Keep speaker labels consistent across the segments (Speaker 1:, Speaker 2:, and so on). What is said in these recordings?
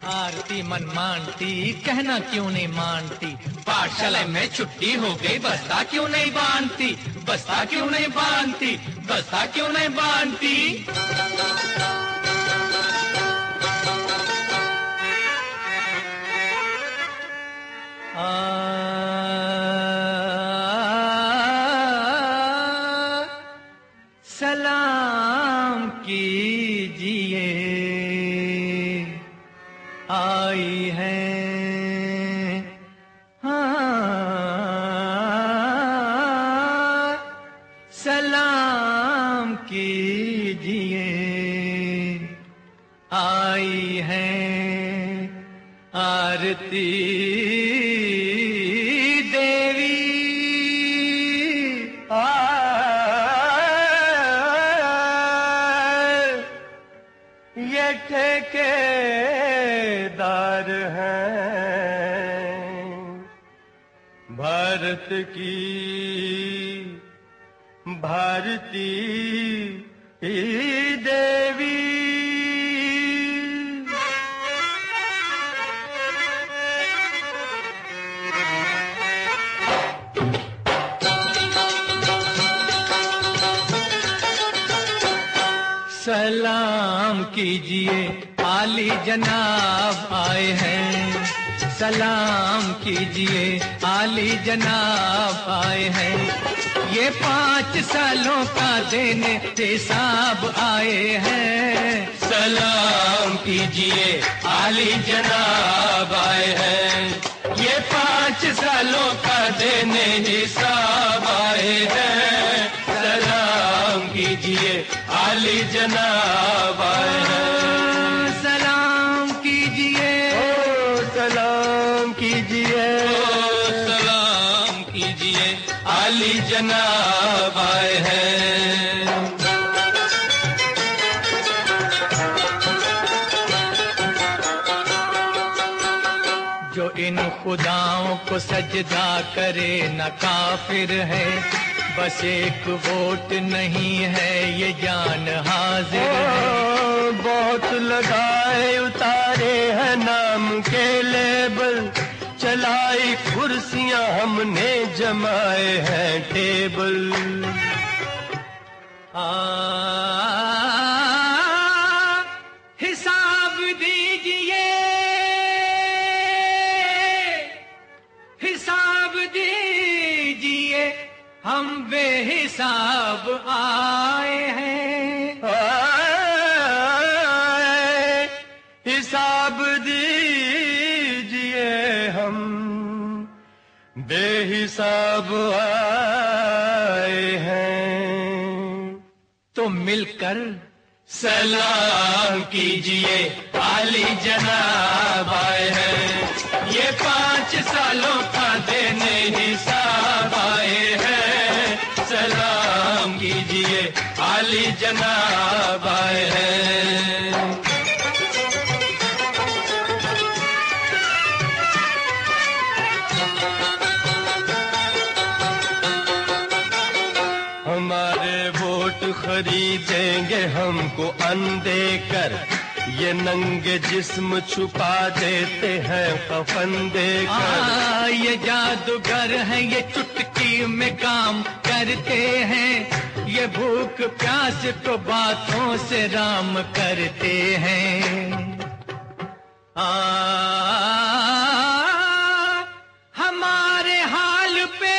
Speaker 1: आरती मन मानती, कहना क्यों नहीं मानती। पाठशाला में छुट्टी हो गई, बस्ता क्यों नहीं बांधती, बस्ता क्यों नहीं बांधती, बस्ता क्यों नहीं बांधती। सलाम कीजिए आई है, सलाम कीजिए आई है आरती
Speaker 2: ठेकेदार हैं भारत की भारती देवी।
Speaker 1: सलाम कीजिए आली जनाब आए हैं, सलाम कीजिए आली जनाब आए हैं। ये 5 सालों का देने हिसाब आए हैं।
Speaker 2: सलाम कीजिए आली जनाब आए हैं, ये 5 सालों का देने हिसाब आए हैं। सलाम कीजिए आली जनाब आए हैं।
Speaker 1: सलाम कीजिए,
Speaker 2: सलाम कीजिए,
Speaker 1: सलाम कीजिए
Speaker 2: आली जनाब आए हैं।
Speaker 1: जो इन खुदाओं को सजदा करे न काफिर है, बस एक वोट नहीं है ये जान हाजिर है।
Speaker 2: बहुत लगाए उतारे हैं नाम के लेबल, चलाई कुर्सियां हमने जमाए हैं टेबल।
Speaker 1: हिसाब दीजिए, हिसाब दीजिए, हम बेहिसाब आए हैं।
Speaker 2: हिसाब दीजिए, हम बेहिसाब आए हैं।
Speaker 1: तो मिलकर
Speaker 2: सलाम कीजिए आली जनाब आए हैं, ये 5 सालों का देने हिसाब आए हैं। सलाम कीजिए आली जनाब आए हैं। हमारे वोट खरीदेंगे हमको अंधे कर, ये नंगे जिस्म छुपा देते हैं कफन देकर।
Speaker 1: ये जादूगर हैं, ये चुटकी में काम करते हैं, ये भूख प्यास को बातों से राम करते हैं। हमारे हाल पे,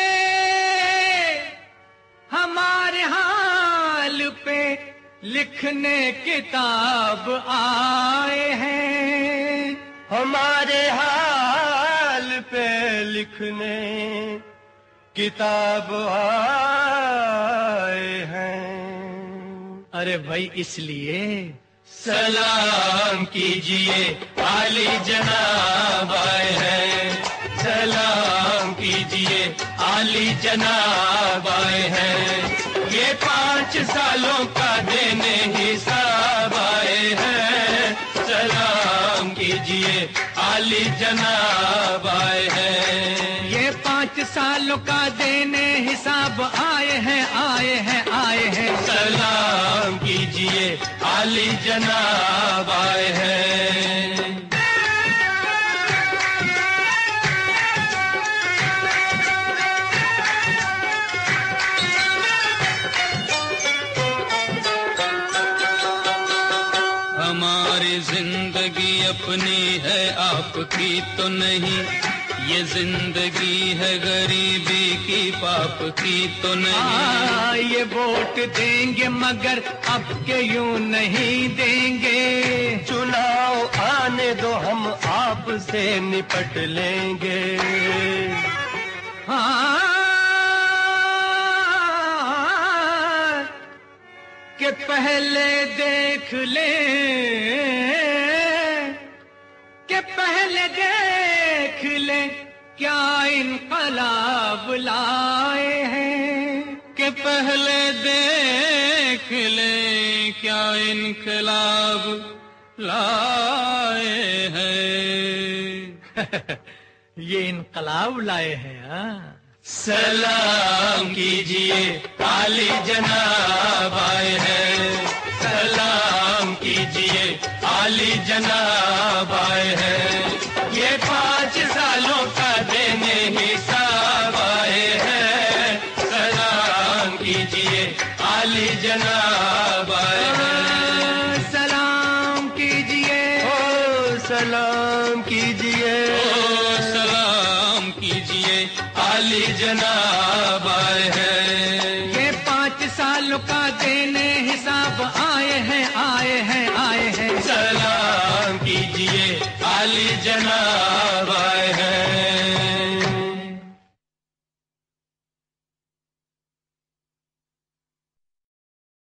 Speaker 1: हमारे हाल पे लिखने किताब आए हैं।
Speaker 2: हमारे हाल पे लिखने किताब आए हैं।
Speaker 1: अरे भाई इसलिए
Speaker 2: सलाम कीजिए आली जनाब आए हैं। सलाम कीजिए आली जनाब आए हैं, ये 5 सालों का देने हिसाब आए हैं। सलाम कीजिए आली जनाब आए हैं,
Speaker 1: ये 5 सालों का देने हिसाब आए हैं, आए हैं, आए हैं।
Speaker 2: सलाम कीजिए आली जनाब आए हैं। जिंदगी अपनी है आपकी तो नहीं, ये जिंदगी है गरीबी की पाप की तो नहीं।
Speaker 1: ये वोट देंगे मगर अब के यूं नहीं देंगे,
Speaker 2: चुनाव आने दो हम आपसे निपट लेंगे।
Speaker 1: हाँ कि पहले देख ले, कि पहले देख ले क्या इनकलाब लाए हैं,
Speaker 2: कि पहले देख ले क्या इनकलाब लाए हैं।
Speaker 1: ये इनकलाब लाए हैं। हाँ,
Speaker 2: सलाम कीजिए आली जनाब आए हैं, सलाम कीजिए आली जनाब आए हैं। ये 5 सालों का देने हिसाब आए हैं, सलाम कीजिए आली जनाब आए हैं।
Speaker 1: सलाम कीजिए,
Speaker 2: ओ सलाम कीजिए, ओ सलाम कीजिए आली जनाब आए हैं।